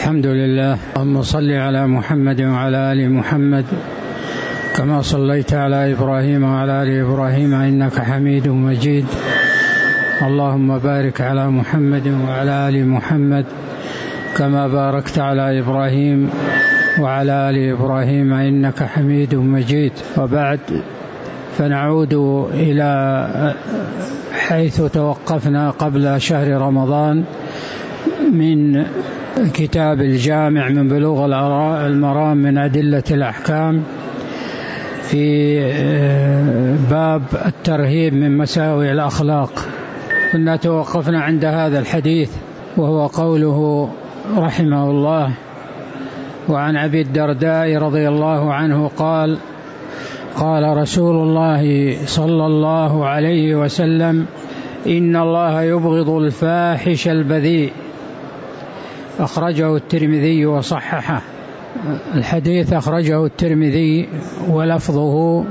الحمد لله، اللهم صل على محمد وعلى آل محمد كما صليت على إبراهيم وعلى آل إبراهيم إنك حميد مجيد. اللهم بارك على محمد وعلى آل محمد كما باركت على إبراهيم وعلى آل إبراهيم إنك حميد مجيد. وبعد، فنعود إلى حيث توقفنا قبل شهر رمضان من كتاب الجامع من بلوغ المرام من أدلة الأحكام في باب الترهيب من مساوئ الأخلاق. كنا توقفنا عند هذا الحديث وهو قوله رحمه الله: وعن أبي الدرداء رضي الله عنه قال: قال رسول الله صلى الله عليه وسلم: إن الله يبغض الفاحش البذيء. أخرجه الترمذي وصححه. الحديث أخرجه الترمذي ولفظه: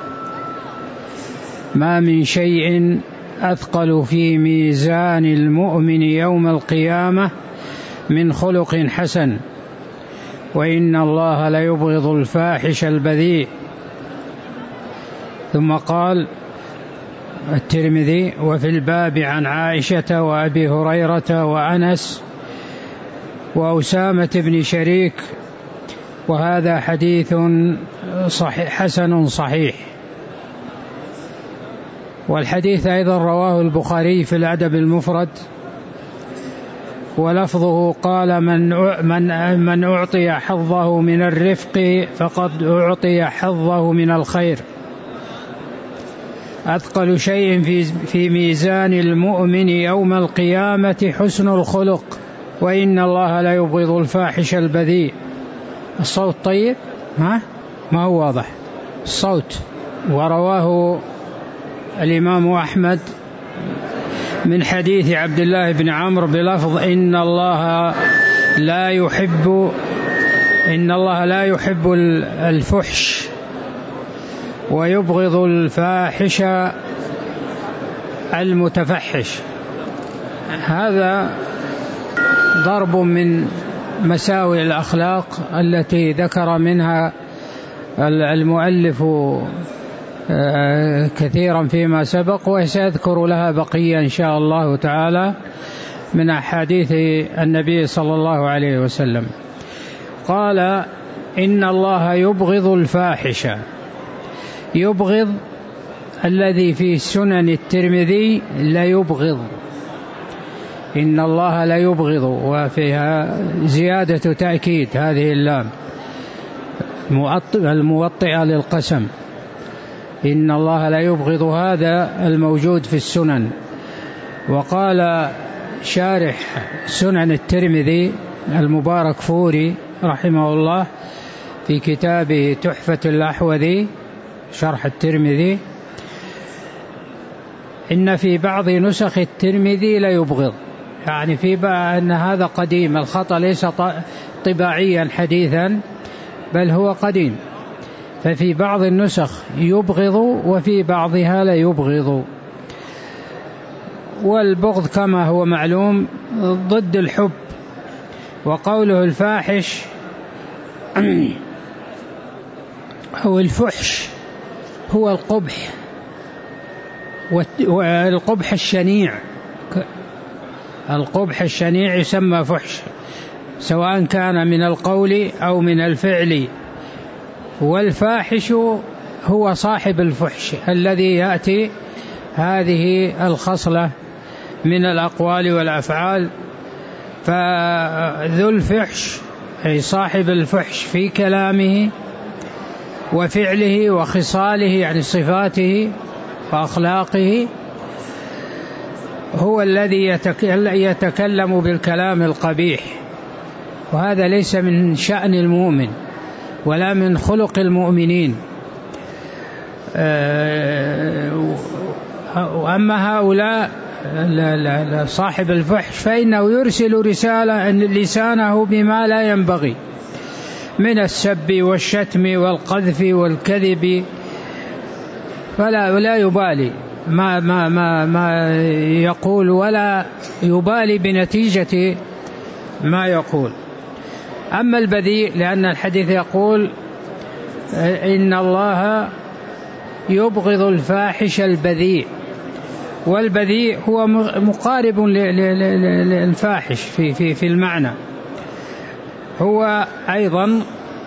ما من شيء أثقل في ميزان المؤمن يوم القيامة من خلق حسن، وإن الله ليبغض الفاحش البذيء. ثم قال الترمذي: وفي الباب عن عائشة وأبي هريرة وأنس وأسامة بن شريك، وهذا حديث حسن صحيح. والحديث أيضا رواه البخاري في الأدب المفرد، ولفظه: قال من أعطي حظه من الرفق فقد أعطي حظه من الخير. أثقل شيء في ميزان المؤمن يوم القيامة حسن الخلق، وإن الله لا يبغض الفاحش البذيء. الصوت طيب؟ ما هو واضح الصوت. ورواه الإمام أحمد من حديث عبد الله بن عمرو بلفظ: إن الله لا يحب الفحش ويبغض الفاحش المتفحش. هذا ضرب من مساوئ الأخلاق التي ذكر منها المؤلف كثيرا فيما سبق، وسيذكر لها بقية إن شاء الله تعالى من أحاديث النبي صلى الله عليه وسلم. قال: إن الله يبغض الفاحش. يبغض الذي في سنن الترمذي لا يبغض، إن الله لا يبغض، وفيها زيادة تأكيد هذه اللام الموطئة للقسم. إن الله لا يبغض، هذا الموجود في السنن. وقال شارح سنن الترمذي المبارك فوري رحمه الله في كتابه تحفة الأحوذي شرح الترمذي: إن في بعض نسخ الترمذي لا يبغض، يعني في أن هذا قديم، الخطأ ليس طباعيا حديثا بل هو قديم. ففي بعض النسخ يبغض وفي بعضها لا يبغض. والبغض كما هو معلوم ضد الحب. وقوله الفاحش أو الفحش هو القبح، والقبح الشنيع. القبح الشنيع يسمى فحش، سواء كان من القول أو من الفعل. والفاحش هو صاحب الفحش الذي يأتي هذه الخصلة من الأقوال والأفعال. فذو الفحش أي صاحب الفحش في كلامه وفعله وخصاله، يعني صفاته وأخلاقه، هو الذي يتكلم بالكلام القبيح. وهذا ليس من شأن المؤمن ولا من خلق المؤمنين. وأما هؤلاء صاحب الفحش فإنه يرسل لسانه بما لا ينبغي من السب والشتم والقذف والكذب، فلا يبالي ما يقول ولا يبالي بنتيجة ما يقول. أما البذيء لأن الحديث يقول إن الله يبغض الفاحش البذيء، والبذيء هو مقارب للفاحش في المعنى، هو أيضا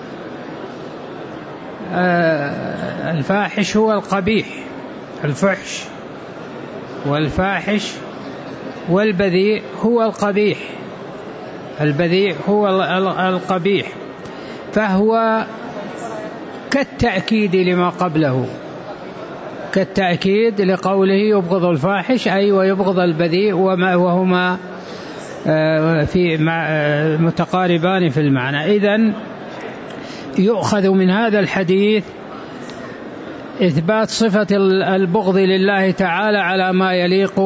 الفاحش هو القبيح، الفحش والفاحش، والبذيء هو القبيح، البذيء هو القبيح، فهو كالتأكيد لما قبله، كالتأكيد لقوله يبغض الفاحش أي ويبغض البذيء، وهما في متقاربان في المعنى. إذن يؤخذ من هذا الحديث إثبات صفة البغض لله تعالى على ما يليق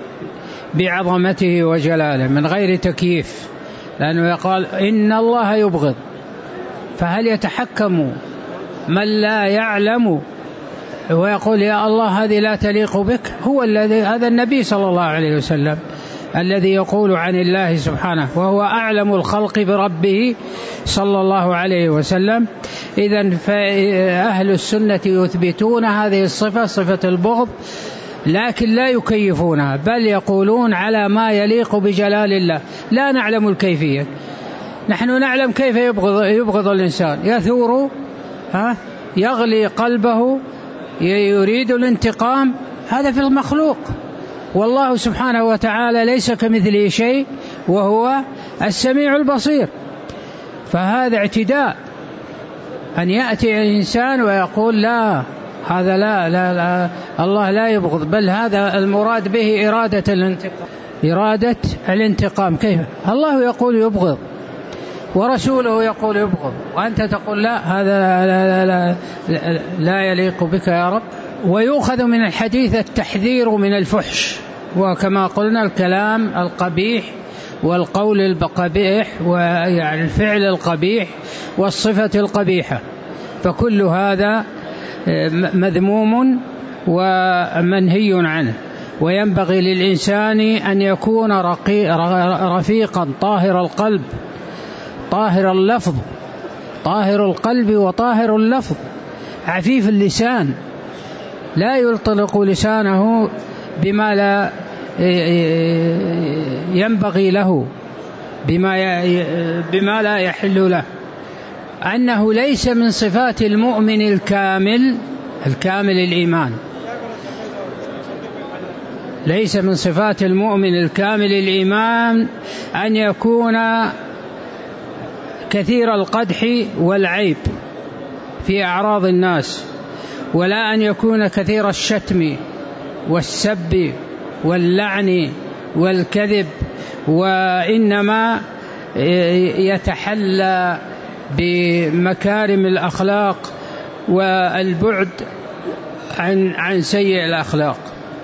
بعظمته وجلاله من غير تكييف، لأنه يقال إن الله يبغض، فهل يتحكم من لا يعلم ويقول يا الله هذه لا تليق بك؟ هو الذي، هذا النبي صلى الله عليه وسلم الذي يقول عن الله سبحانه، وهو أعلم الخلق بربه صلى الله عليه وسلم. إذن فأهل السنة يثبتون هذه الصفة، صفة البغض، لكن لا يكيفونها، بل يقولون على ما يليق بجلال الله، لا نعلم الكيفية. نحن نعلم كيف يبغض الإنسان، يثور يغلي قلبه، يريد الانتقام، هذا في المخلوق، والله سبحانه وتعالى ليس كمثله شيء وهو السميع البصير. فهذا اعتداء أن يأتي الإنسان ويقول لا هذا لا الله لا يبغض، بل هذا المراد به إرادة الانتقام. كيف الله يقول يبغض ورسوله يقول يبغض، وأنت تقول لا هذا لا يليق بك يا رب؟ ويؤخذ من الحديث التحذير من الفحش، وكما قلنا الكلام القبيح والقول القبيح ويعني الفعل القبيح والصفة القبيحة، فكل هذا مذموم ومنهي عنه. وينبغي للإنسان أن يكون رفيقا طاهر القلب، طاهر اللفظ، طاهر القلب وطاهر اللفظ، عفيف اللسان، لا يطلق لسانه بما لا ينبغي له، بما لا يحل له، أنه ليس من صفات المؤمن الكامل الإيمان، ليس من صفات المؤمن الكامل الإيمان أن يكون كثير القدح والعيب في أعراض الناس، ولا أن يكون كثير الشتم والسب واللعن والكذب، وإنما يتحلى بمكارم الأخلاق والبعد عن سيء الأخلاق.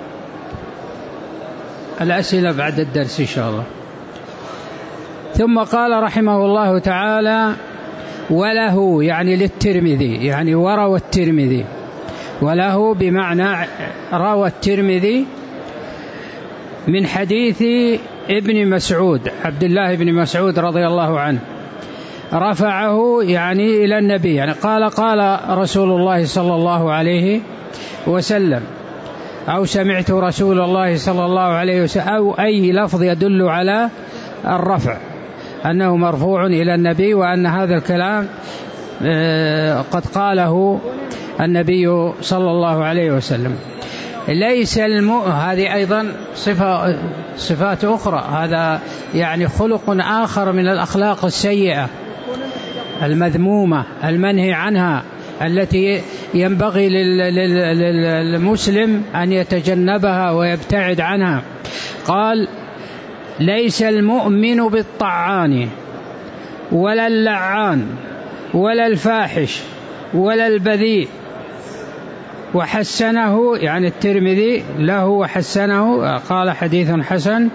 الأسئلة بعد الدرس إن شاء الله. ثم قال رحمه الله تعالى وله، يعني للترمذي، يعني وروى الترمذي، وله بمعنى روى الترمذي من حديث ابن مسعود، عبد الله بن مسعود رضي الله عنه، رفعه يعني إلى النبي، يعني قال رسول الله صلى الله عليه وسلم، أو سمعت رسول الله صلى الله عليه وسلم، أو أي لفظ يدل على الرفع، أنه مرفوع إلى النبي، وأن هذا الكلام قد قاله النبي صلى الله عليه وسلم. ليس هذه أيضا صفات أخرى، هذا يعني خلق آخر من الأخلاق السيئة المذمومة المنهي عنها، التي ينبغي للمسلم أن يتجنبها ويبتعد عنها. قال ليس المؤمن بالطعان ولا اللعان ولا الفاحش ولا البذيء، وحسنه يعني الترمذي له وحسنه، قال حديث حسن،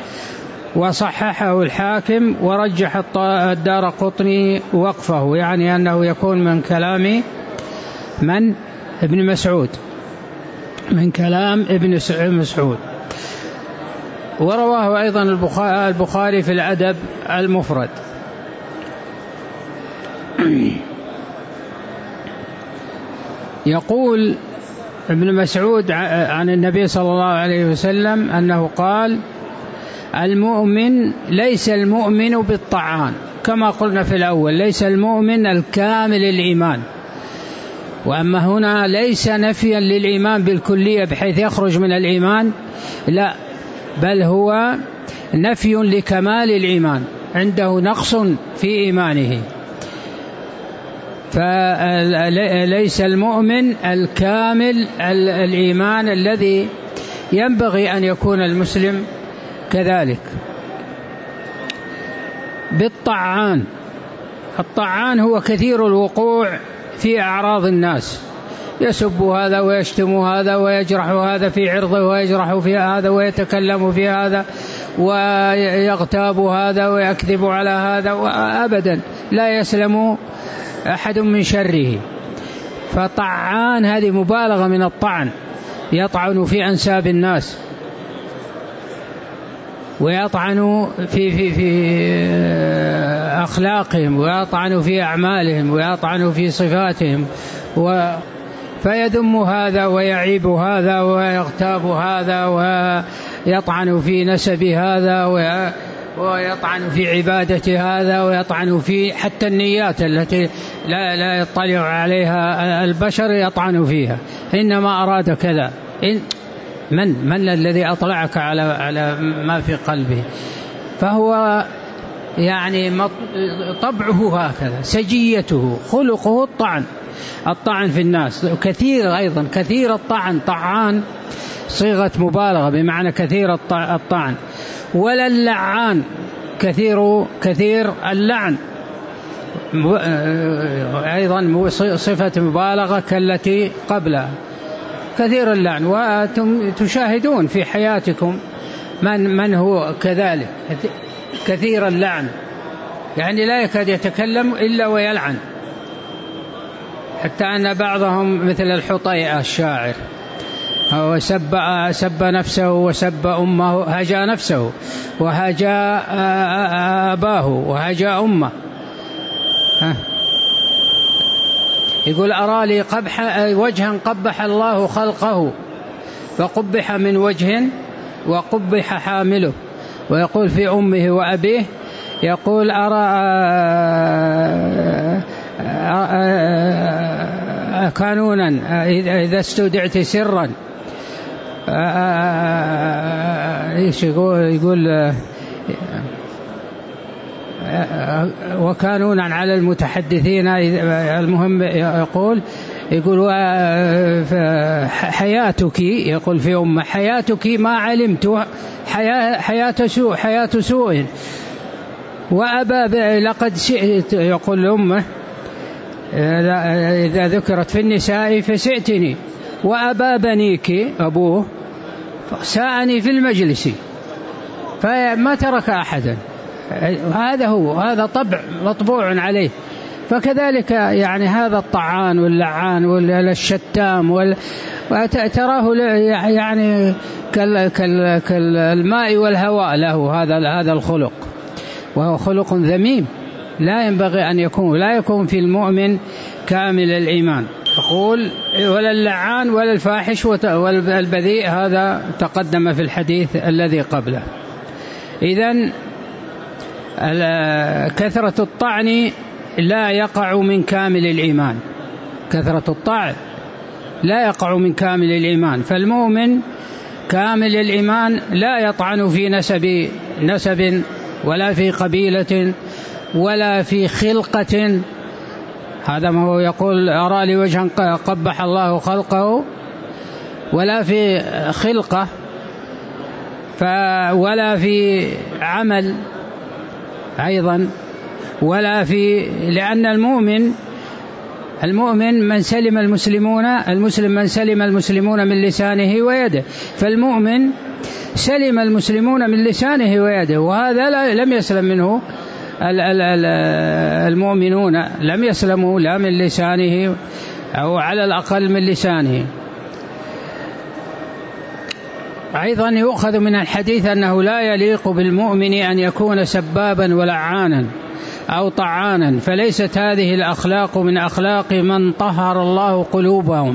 وصححه الحاكم، ورجح الدارقطني وقفه، يعني أنه يكون من كلام من ابن مسعود، من كلام ابن مسعود. ورواه أيضا البخاري في الأدب المفرد. يقول ابن مسعود عن النبي صلى الله عليه وسلم أنه قال: المؤمن ليس المؤمن بالطعان، كما قلنا في الأول، ليس المؤمن الكامل الإيمان. وأما هنا ليس نفيا للإيمان بالكلية بحيث يخرج من الإيمان، لا، بل هو نفي لكمال الإيمان، عنده نقص في إيمانه. فليس المؤمن الكامل الإيمان الذي ينبغي أن يكون المسلم كذلك. بالطعان، الطعان هو كثير الوقوع في أعراض الناس، يسب هذا ويشتم هذا ويجرح هذا في عرضه ويجرح في هذا ويتكلم في هذا ويغتاب هذا ويكذب على هذا، وأبدا لا يسلم أحد من شره. فطعان هذه مبالغة من الطعن، يطعن في أنساب الناس ويطعن في أخلاقهم ويطعن في أعمالهم ويطعن في صفاتهم، فيذم هذا ويعيب هذا ويغتاب هذا ويطعن في نسب هذا ويطعن في عبادة هذا ويطعن في حتى النيات التي لا يطلع عليها البشر يطعن فيها. إنما أراد كذا، من الذي أطلعك على ما في قلبه؟ فهو يعني طبعه هكذا، سجيته، خلقه الطعن في الناس. كثير أيضا، كثير الطعن، طعان صيغة مبالغة بمعنى كثير الطعن. ولا اللعان، كثير اللعن أيضا صفة مبالغة كالتي قبلها، كثير اللعن. وأنتم تشاهدون في حياتكم من هو كذلك كثير اللعن، يعني لا يكاد يتكلم إلا ويلعن، حتى أن بعضهم مثل الحطيئة الشاعر سب نفسه وسب أمه، هجا نفسه وهجا أباه وهجا أمه. يقول: أرى لي وجها قبح الله خلقه، فقبح من وجه وقبح حامله. ويقول في أمه وأبيه، يقول: أرى كانونا إذا استودعت سرا، يقول وكانونا على المتحدثين. المهم يقول حياتك، يقول في أمه حياتك ما علمت حياة سوء، وأبا لقد سئت، يقول لأمه إذا ذكرت في النساء فسئتني، وأبا بنيك أبوه ساءني في المجلس، فما ترك أحدا. هذا طبع مطبوع عليه. فكذلك يعني هذا الطعان واللعان والشتام وتراه يعني كالماء والهواء له هذا الخلق، وهو خلق ذميم لا ينبغي أن يكون، لا يكون في المؤمن كامل الإيمان. يقول: ولا اللعان ولا الفاحش والبذيء، هذا تقدم في الحديث الذي قبله. إذن كثرة الطعن لا يقع من كامل الإيمان، كثرة الطعن لا يقع من كامل الإيمان. فالمؤمن كامل الإيمان لا يطعن في نسب ولا في قبيلة ولا في خلقة. هذا ما هو يقول: أرى لي وجها قبح الله خلقه، ولا في خلقة ولا في عمل أيضا، ولا في، لأن المؤمن من سلم المسلمون من لسانه ويده. فالمؤمن سلم المسلمون من لسانه ويده، وهذا لم يسلم منه المؤمنون، لم يسلموا لا من لسانه أو على الأقل من لسانه. أيضا يؤخذ من الحديث أنه لا يليق بالمؤمن أن يكون سبابا ولعانا، أو طعانا، فليست هذه الأخلاق من أخلاق من طهر الله قلوبهم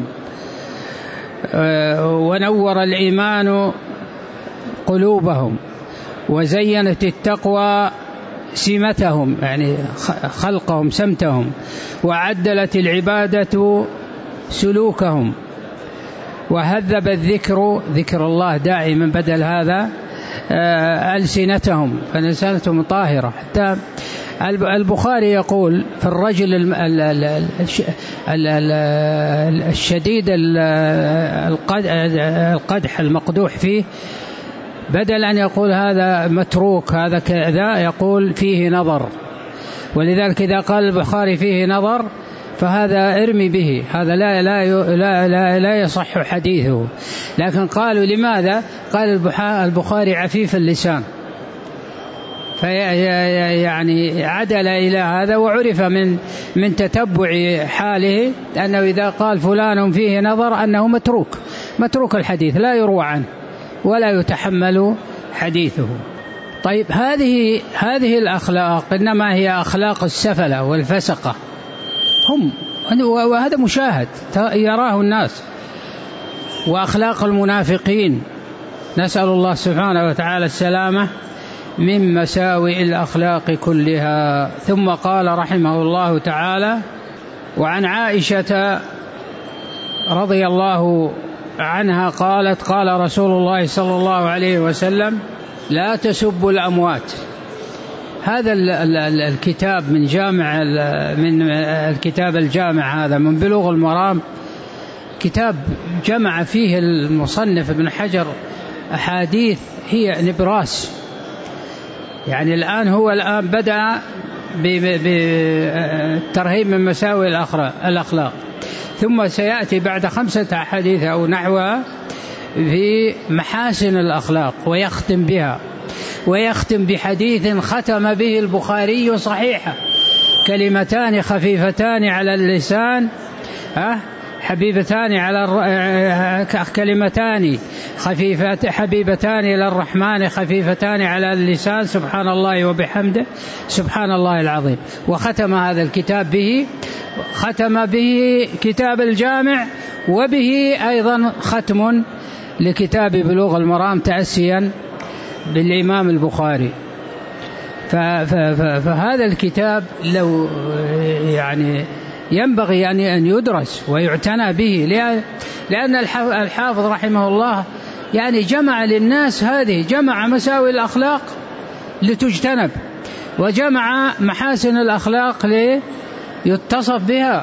ونور الإيمان قلوبهم وزينت التقوى سمتهم، يعني خلقهم سمتهم، وعدلت العبادة سلوكهم، وهذب الذكر ذكر الله دائما بدل هذا ألسنتهم، فلسانتهم طاهرة. حتى البخاري يقول في الرجل الشديد القدح المقدوح فيه، بدل أن يقول هذا متروك هذا كذا يقول فيه نظر. ولذلك إذا قال البخاري فيه نظر فهذا ارمي به، هذا لا يصح حديثه. لكن قالوا لماذا؟ قال البخاري عفيف اللسان، يعني عدل إلى هذا، وعرف من تتبع حاله أنه إذا قال فلان فيه نظر أنه متروك الحديث، لا يروى عنه ولا يتحمل حديثه. طيب هذه الأخلاق إنما هي أخلاق السفلة والفسقة هم، وهذا مشاهد يراه الناس، وأخلاق المنافقين، نسأل الله سبحانه وتعالى السلامة من مساوئ الأخلاق كلها. ثم قال رحمه الله تعالى: وعن عائشة رضي الله عنها قالت: قال رسول الله صلى الله عليه وسلم: لا تسبوا الأموات. هذا الكتاب من الكتاب الجامع، هذا من بلوغ المرام، كتاب جمع فيه المصنف ابن حجر أحاديث هي نبراس. يعني الآن بدأ بالترهيب من مساوئ الأخلاق، ثم سيأتي بعد 5 أحاديث أو نحوها في محاسن الأخلاق، ويختم بها، ويختم بحديث ختم به البخاري صحيحة: كلمتان خفيفتان على اللسان كلمتان حبيبتان إلى الرحمن خفيفتان على اللسان، سبحان الله وبحمده سبحان الله العظيم. وختم هذا الكتاب به، ختم به كتاب الجامع، وبه أيضا ختم لكتاب بلوغ المرام تأسيا بالإمام البخاري. فهذا الكتاب لو يعني ينبغي أن يدرس ويعتنى به، لأن الحافظ رحمه الله يعني جمع للناس جمع مساوئ الأخلاق لتجتنب، وجمع محاسن الأخلاق ليتصف بها.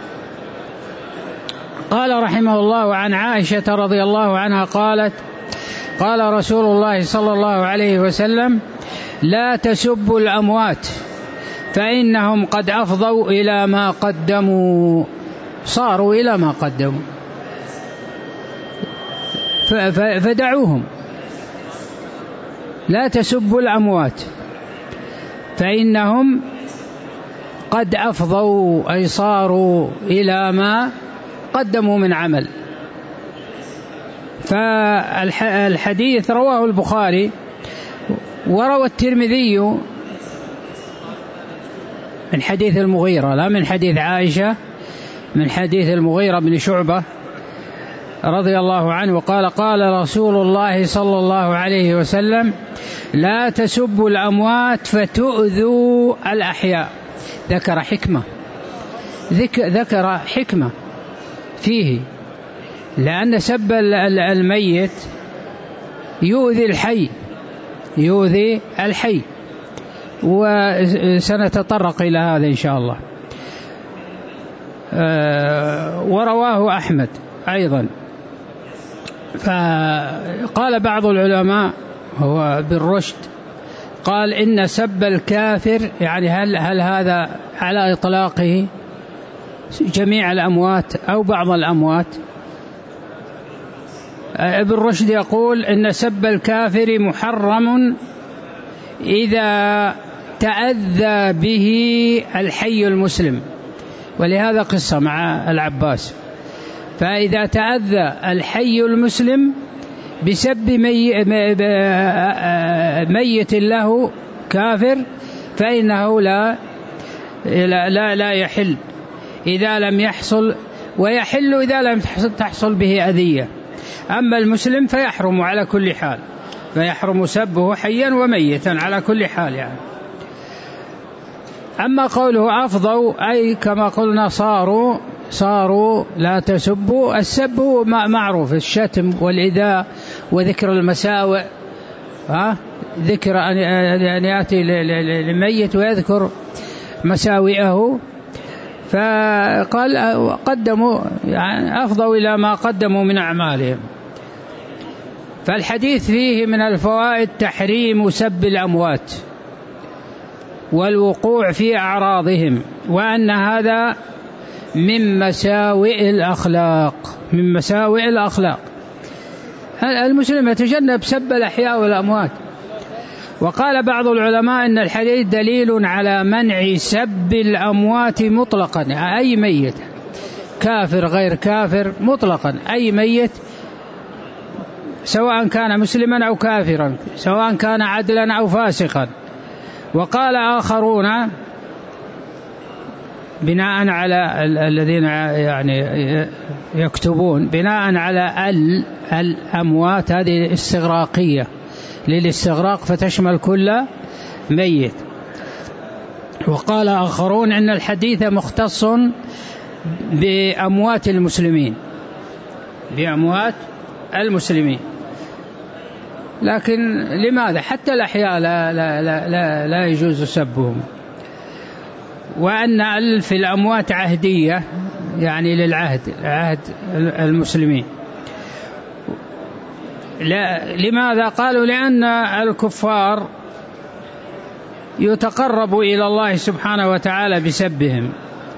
قال رحمه الله: عن عائشة رضي الله عنها قالت: قال رسول الله صلى الله عليه وسلم: لا تسبوا الأموات فإنهم قد أفضوا إلى ما قدموا، صاروا إلى ما قدموا، فدعوهم. لا تسبوا الأموات فإنهم قد أفضوا، أي صاروا إلى ما قدموا من عمل. فالحديث رواه البخاري، وروى الترمذي من حديث المغيرة، لا من حديث عائشة، من حديث المغيرة بن شعبة رضي الله عنه، وقال: قال رسول الله صلى الله عليه وسلم: لا تسبوا الأموات فتؤذوا الأحياء. ذكر حكمة فيه، لأن سب الميت يؤذي الحي، وسنتطرق إلى هذا إن شاء الله. ورواه أحمد أيضا. فقال بعض العلماء هو بالرشد، قال: إن سب الكافر، يعني هل هذا على إطلاقه جميع الأموات أو بعض الأموات؟ ابن رشد يقول: إن سب الكافر محرم إذا تأذى به الحي المسلم، ولهذا قصة مع العباس. فإذا تأذى الحي المسلم بسب ميت له كافر فإنه لا لا يحل إذا لم يحصل، ويحل إذا لم تحصل به أذية. أما المسلم فيحرم على كل حال، فيحرم سبه حيا وميتا على كل حال يعني. أما قوله أفضوا أي كما قلنا صاروا لا تسبوا. السب معروف، الشتم والإيذاء وذكر المساوئ، ذكر أن يأتي للميت ويذكر مساوئه. فقال قدموا يعني أفضوا إلى ما قدموا من أعمالهم. فالحديث فيه من الفوائد تحريم سب الأموات والوقوع في أعراضهم، وأن هذا من مساوئ الأخلاق. المسلم يتجنب سب الأحياء والأموات. وقال بعض العلماء إن الحديث دليل على منع سب الأموات مطلقا، أي ميت، كافر غير كافر، مطلقا أي ميت، سواء كان مسلما أو كافرا، سواء كان عدلا أو فاسقا. وقال آخرون بناء على الذين يعني يكتبون بناء على الأموات، هذه استغراقية للاستغراق فتشمل كل ميت. وقال آخرون إن الحديث مختص بأموات المسلمين، لكن لماذا حتى الأحياء لا يجوز سبهم. وأن في الأموات عهدية يعني عهد المسلمين. لماذا؟ قالوا لأن الكفار يتقرب إلى الله سبحانه وتعالى بسبهم،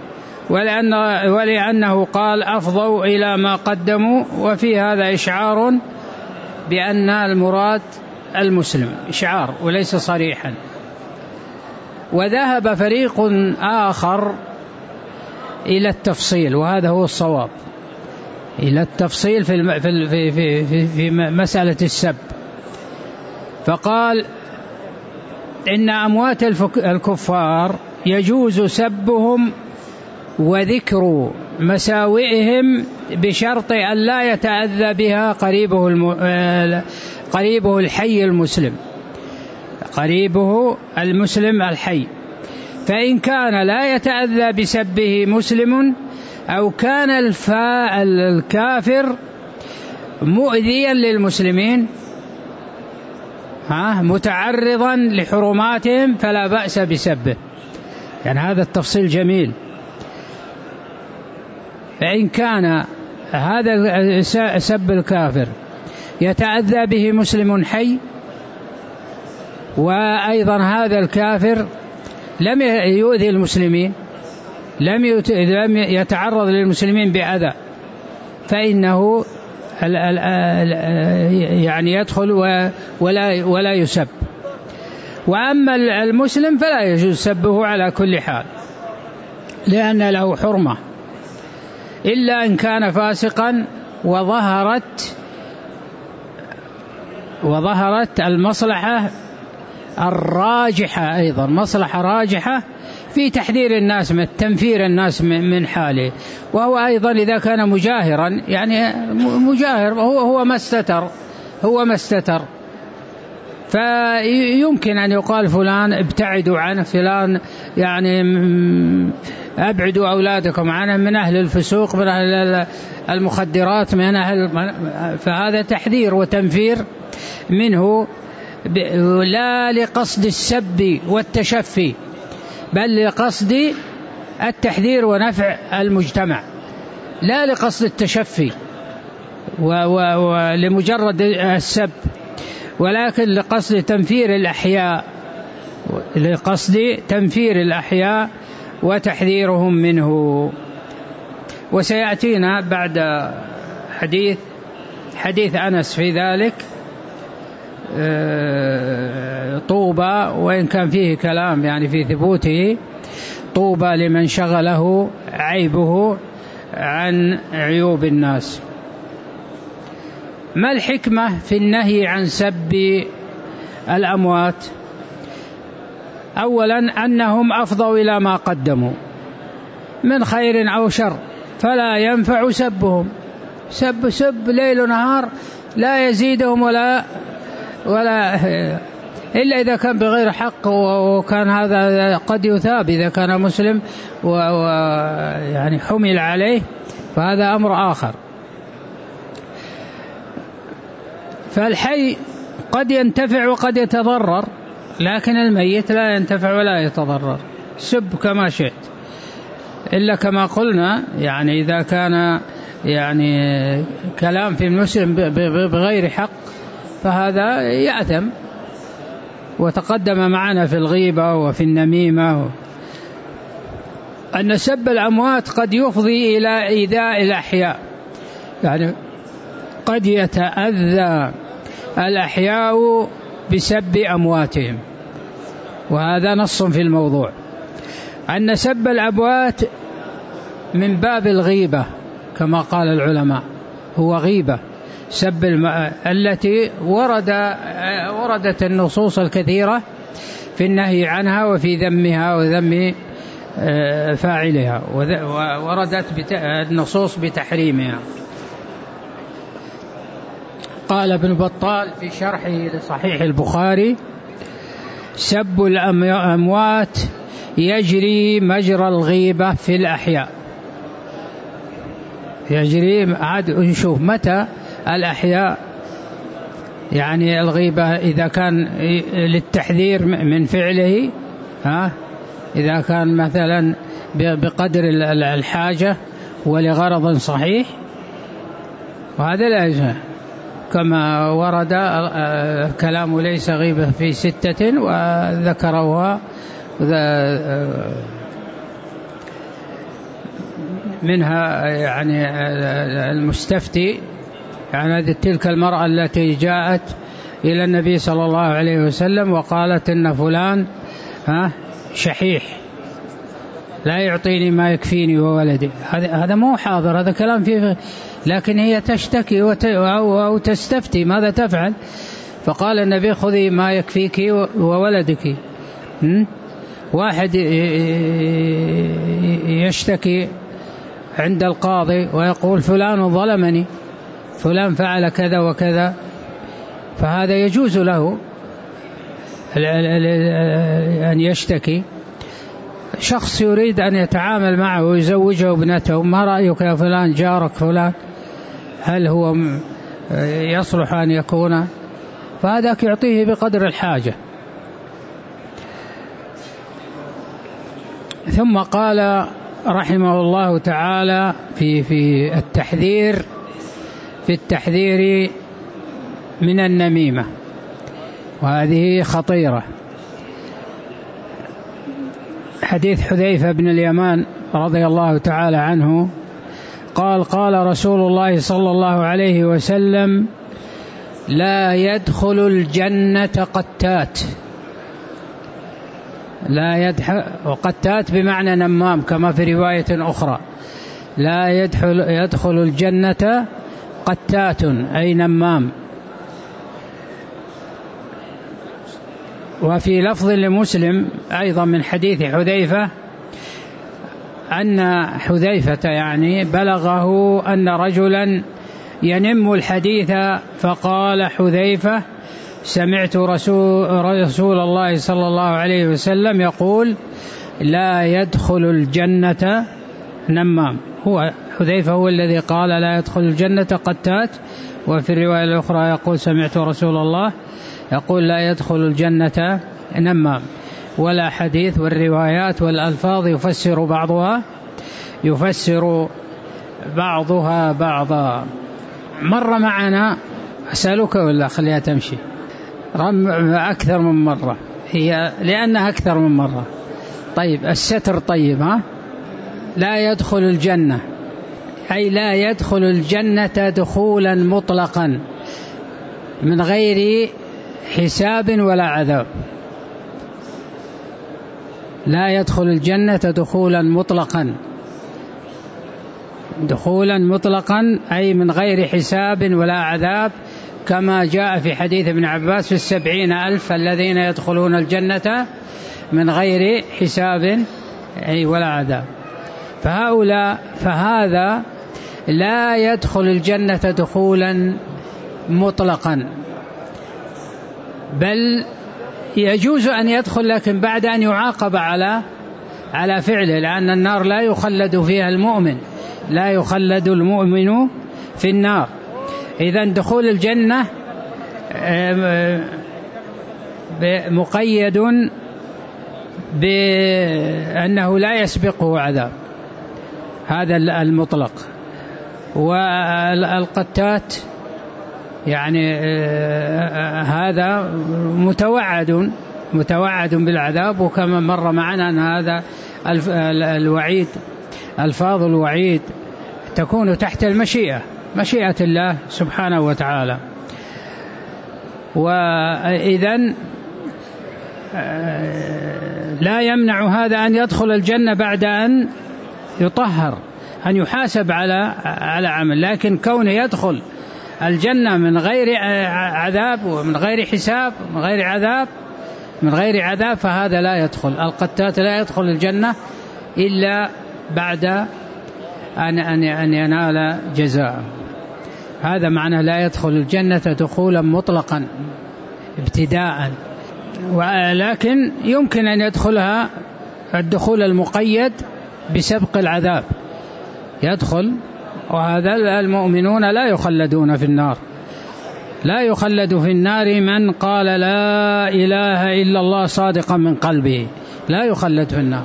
ولأنه قال أفضوا إلى ما قدموا، وفي هذا إشعار بأن المراد المسلم، إشعار وليس صريحا. وذهب فريق آخر إلى التفصيل، وهذا هو الصواب، إلى التفصيل في مسألة السب. فقال إن أموات الكفار يجوز سبهم وذكر مساوئهم بشرط أن لا يتأذى بها قريبه الحي المسلم، قريبه المسلم الحي. فإن كان لا يتأذى بسبه مسلم، أو كان الكافر مؤذيا للمسلمين متعرضا لحرماتهم، فلا بأس بسبه. يعني هذا التفصيل جميل. فإن كان هذا سب الكافر يتأذى به مسلم حي، وأيضا هذا الكافر لم يؤذي المسلمين، لم يتعرض للمسلمين بأذى، فإنه يعني يدخل ولا يسب. وأما المسلم فلا يجوز سبه على كل حال، لأن له حرمة، إلا إن كان فاسقا وظهرت المصلحة الراجحة، أيضا مصلحة راجحة في تحذير الناس من تنفير الناس من حاله. وهو أيضا إذا كان مجاهرا، يعني مجاهر هو ما استتر، فيمكن أن يقال فلان ابتعدوا عنه، فلان يعني أبعدوا أولادكم عنه، من أهل الفسوق، من أهل المخدرات، من أهل، فهذا تحذير وتنفير منه، لا لقصد السب والتشفي، بل لقصد التحذير ونفع المجتمع، لا لقصد التشفي ولمجرد السب، ولكن لقصد تنفير الأحياء وتحذيرهم منه. وسيأتينا بعد حديث أنس في ذلك. طوبى، وإن كان فيه كلام يعني في ثبوته، طوبى لمن شغله عيبه عن عيوب الناس. ما الحكمة في النهي عن سب الأموات؟ أولا أنهم أفضوا إلى ما قدموا من خير أو شر، فلا ينفع سبهم، سب ليل نهار لا يزيدهم ولا إلا إذا كان بغير حق، وكان هذا قد يثاب إذا كان مسلم ويعني حمل عليه، فهذا أمر آخر. فالحي قد ينتفع وقد يتضرر، لكن الميت لا ينتفع ولا يتضرر. سب كما شئت، إلا كما قلنا يعني إذا كان يعني كلام في المسلم بغير حق فهذا يأثم، وتقدم معنا في الغيبة وفي النميمة أن سب الأموات قد يفضي إلى إيذاء الأحياء، يعني قد يتأذى الأحياء بسب أمواتهم، وهذا نص في الموضوع. أن سب الأموات من باب الغيبة كما قال العلماء، هو غيبة سب التي وردت النصوص الكثيرة في النهي عنها وفي ذمها وذم فاعلها، ووردت النصوص بتحريمها. قال ابن بطال في شرحه لصحيح البخاري: سب الأموات يجري مجرى الغيبة في الأحياء. يجري، عاد نشوف متى الأحياء يعني الغيبة إذا كان للتحذير من فعله، إذا كان مثلا بقدر الحاجة ولغرض صحيح، وهذا لا يجوز، كما ورد كلام ليس غيبة في 6 وذكروها منها يعني المستفتي، يعني تلك المرأة التي جاءت إلى النبي صلى الله عليه وسلم وقالت إن فلان شحيح لا يعطيني ما يكفيني وولدي. هذا مو حاضر، هذا كلام فيه، لكن هي تشتكي أو تستفتي ماذا تفعل؟ فقال النبي: خذي ما يكفيك وولدك. واحد يشتكي عند القاضي ويقول فلان ظلمني، فلان فعل كذا وكذا، فهذا يجوز له أن يشتكي. شخص يريد أن يتعامل معه ويزوجه ابنته: ما رأيك يا فلان جارك فلان، هل هو يصلح أن يكون؟ فهذاك يعطيه بقدر الحاجة. ثم قال رحمه الله تعالى في التحذير من النميمة، وهذه خطيرة. حديث حذيفة بن اليمان رضي الله تعالى عنه قال: قال رسول الله صلى الله عليه وسلم: لا يدخل الجنة قتات. لا يدخل، وقتات بمعنى نمام كما في رواية أخرى، لا يدخل الجنة قتات أي نمام. وفي لفظ لمسلم أيضا من حديث حذيفة أن حذيفة يعني بلغه أن رجلا ينم الحديث، فقال حذيفة: سمعت رسول الله صلى الله عليه وسلم يقول: لا يدخل الجنة نمام. هو حذيفة هو الذي قال لا يدخل الجنة قتات، وفي الرواية الأخرى يقول: سمعت رسول الله يقول: لا يدخل الجنة نمام. ولا حديث، والروايات والألفاظ يفسر بعضها بعضا. مر معنا، أسألك ولا خليها تمشي أكثر من مرة، هي لأنها أكثر من مرة. طيب الستر طيب، لا يدخل الجنة أي لا يدخل الجنة دخولا مطلقا من غير حساب ولا عذاب. لا يدخل الجنة دخولا مطلقا أي من غير حساب ولا عذاب، كما جاء في حديث ابن عباس: في 70,000 الذين يدخلون الجنة من غير حساب ولا عذاب. فهذا لا يدخل الجنة دخولا مطلقا، بل يجوز أن يدخل لكن بعد أن يعاقب على فعله، لأن النار لا يخلد فيها المؤمن، لا يخلد المؤمن في النار. إذن دخول الجنة مقيد بأنه لا يسبقه عذاب، هذا المطلق. والقتات يعني هذا متوعد بالعذاب، وكما مر معنا أن هذا الوعيد، الفاظ الوعيد تكون تحت مشيئة الله سبحانه وتعالى. وإذن لا يمنع هذا أن يدخل الجنة بعد أن يطهر، أن يحاسب على عمل، لكن كونه يدخل الجنة من غير عذاب ومن غير حساب من غير عذاب فهذا لا يدخل. القتات لا يدخل الجنة إلا بعد أن ينال جزاء. هذا معنى لا يدخل الجنة دخولا مطلقا ابتداء، ولكن يمكن أن يدخلها الدخول المقيد بسبق العذاب، يدخل. وهذا المؤمنون لا يخلدون في النار، لا يخلد في النار من قال لا إله إلا الله صادقا من قلبه، لا يخلد في النار.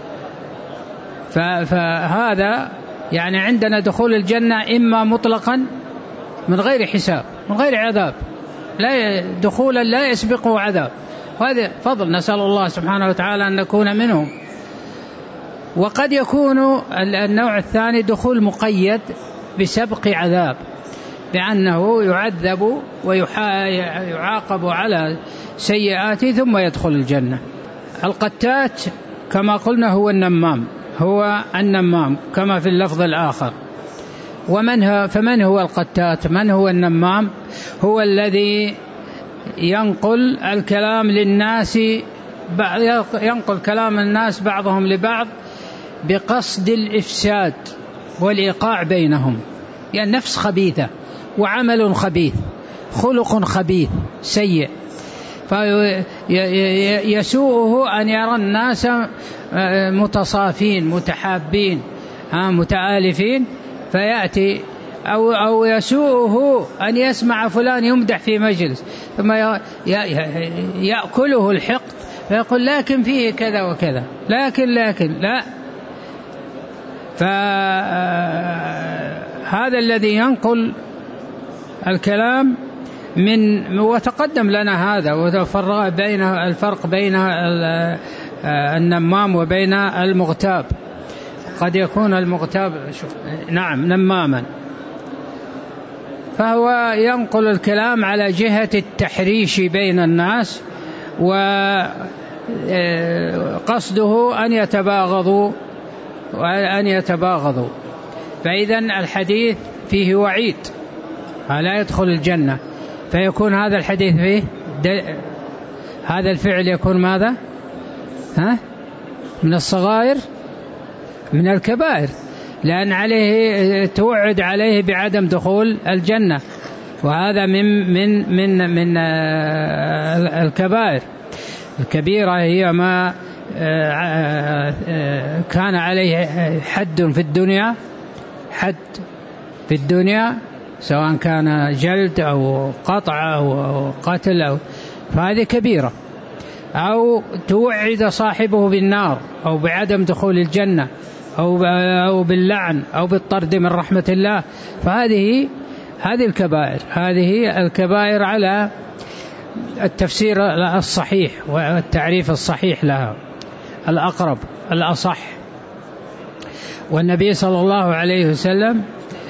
فهذا يعني عندنا دخول الجنة إما مطلقا من غير حساب من غير عذاب، لا دخولا لا يسبقه عذاب، وهذا فضل، نسأل الله سبحانه وتعالى أن نكون منهم. وقد يكون النوع الثاني دخول مقيد بسبق عذاب، بأنه يعذب ويعاقب على سيئاته ثم يدخل الجنة. القتات كما قلنا هو النمام كما في اللفظ الآخر. فمن هو القتات؟ من هو النمام؟ هو الذي ينقل الكلام للناس، ينقل كلام الناس بعضهم لبعض بقصد الإفساد والإيقاع بينهم، يعني نفس خبيثة وعمل خبيث، خلق خبيث سيء، فيسوءه أن يرى الناس متصافين متحابين متآلفين فيأتي، أو يسوءه أن يسمع فلان يمدح في مجلس ثم يأكله الحقد فيقول لكن فيه كذا وكذا، لكن لا. فهذا الذي ينقل الكلام وتقدم لنا هذا، وفرق بين الفرق بين النمام وبين المغتاب. قد يكون المغتاب نماما، فهو ينقل الكلام على جهة التحريش بين الناس، وقصده أن يتباغضوا. فإذن الحديث فيه وعيد لا يدخل الجنة، فيكون هذا الحديث فيه هذا الفعل يكون ماذا؟ من الصغائر، من الكبائر، لأن عليه توعد عليه بعدم دخول الجنة، وهذا من الكبائر. الكبيرة هي ما كان عليه حد في الدنيا سواء كان جلد أو قطع أو قتل فهذه كبيرة، أو توعد صاحبه بالنار أو بعدم دخول الجنة أو باللعن أو بالطرد من رحمة الله، فهذه الكبائر. هذه الكبائر على التفسير الصحيح والتعريف الصحيح لها الأقرب الأصح. والنبي صلى الله عليه وسلم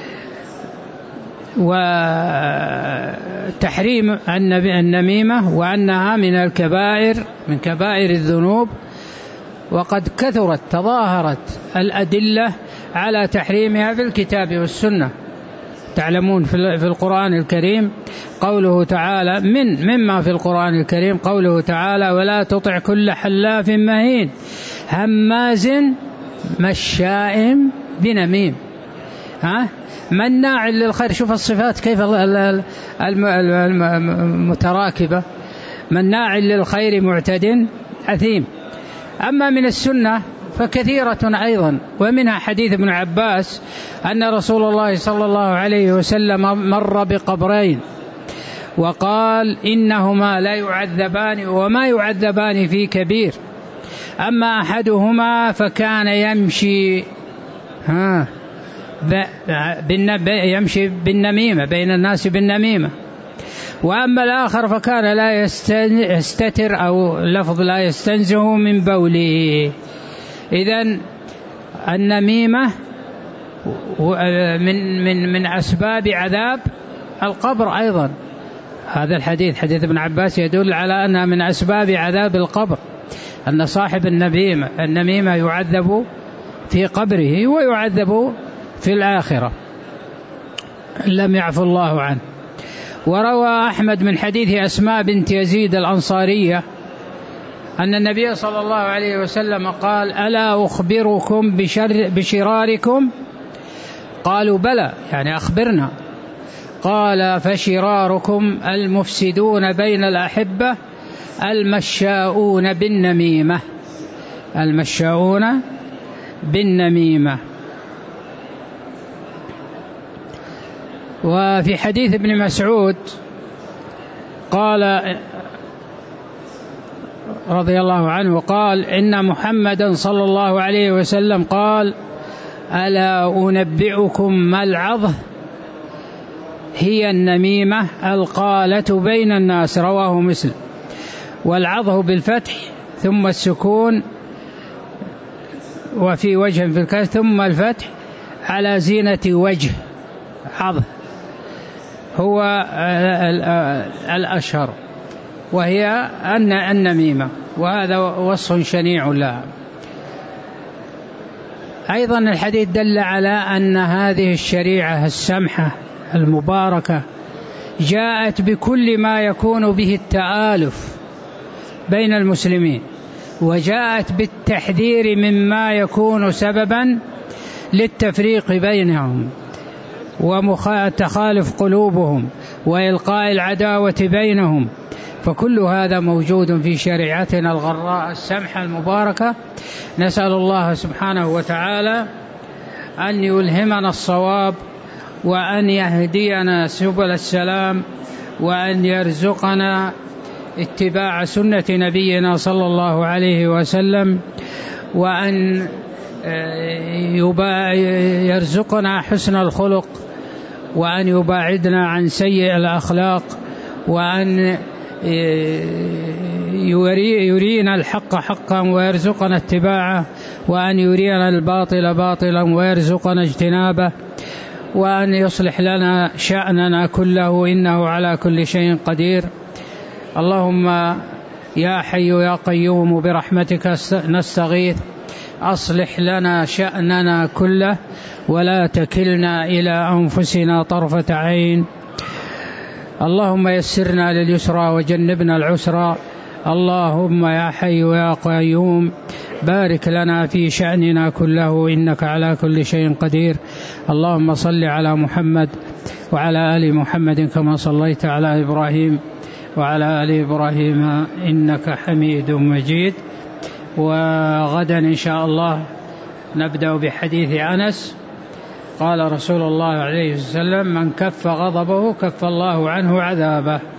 وتحريم النميمة وأنها من الكبائر، من كبائر الذنوب، وقد تظاهرت الأدلة على تحريمها في الكتاب والسنة، تعلمون في القرآن الكريم قوله تعالى مما في القرآن الكريم قوله تعالى ولا تطع كل حلاف مهين هماز مشاء بنميم مناع للخير. شوف الصفات كيف المتراكبة، مناع للخير معتد أثيم. أما من السنة فكثيرة أيضا، ومنها حديث ابن عباس أن رسول الله صلى الله عليه وسلم مر بقبرين وقال إنهما لا يعذبان وما يعذبان في كبير، أما أحدهما فكان يمشي يمشي بالنميمة بين الناس بالنميمة، وأما الآخر فكان لا يستتر أو لفظ لا يستنزه من بوله. إذن النميمة من أسباب عذاب القبر أيضا. هذا الحديث حديث ابن عباس يدل على أنها من أسباب عذاب القبر، أن صاحب النميمة يعذب في قبره ويعذب في الآخرة لم يعفو الله عنه. وروى أحمد من حديث أسماء بنت يزيد الأنصارية أن النبي صلى الله عليه وسلم قال ألا أخبركم بشراركم؟ قالوا بلى، يعني أخبرنا. قال فشراركم المفسدون بين الأحبة المشاؤون بالنميمة، المشاؤون بالنميمة. وفي حديث ابن مسعود قال رضي الله عنه قال إن محمدا صلى الله عليه وسلم قال ألا أنبئكم ما العظه؟ هي النميمة القالة بين الناس، رواه مسلم. والعظه بالفتح ثم السكون وفي وجه في الكسر ثم الفتح على زينة وجه، عظه هو الأشهر وهي النميمة، وهذا وصف شنيع لها. أيضا الحديث دل على أن هذه الشريعة السمحة المباركة جاءت بكل ما يكون به التآلف بين المسلمين، وجاءت بالتحذير مما يكون سببا للتفريق بينهم وتخالف قلوبهم وإلقاء العداوة بينهم. فكل هذا موجود في شريعتنا الغراء السمحة المباركة. نسأل الله سبحانه وتعالى أن يلهمنا الصواب وأن يهدينا سبل السلام وأن يرزقنا اتباع سنة نبينا صلى الله عليه وسلم، وأن يرزقنا حسن الخلق، وأن يباعدنا عن سيء الأخلاق، وأن يرينا الحق حقا ويرزقنا اتباعه، وأن يرينا الباطل باطلا ويرزقنا اجتنابه، وأن يصلح لنا شأننا كله إنه على كل شيء قدير. اللهم يا حي يا قيوم برحمتك نستغيث، أصلح لنا شأننا كله ولا تكلنا إلى أنفسنا طرفة عين. اللهم يسرنا لليسرى وجنبنا العسرى. اللهم يا حي يا قيوم بارك لنا في شأننا كله إنك على كل شيء قدير. اللهم صل على محمد وعلى آل محمد كما صليت على إبراهيم وعلى آل إبراهيم إنك حميد مجيد. وغدا إن شاء الله نبدأ بحديث أنس. قال رسول الله عليه وسلم من كف غضبه كف الله عنه عذابه.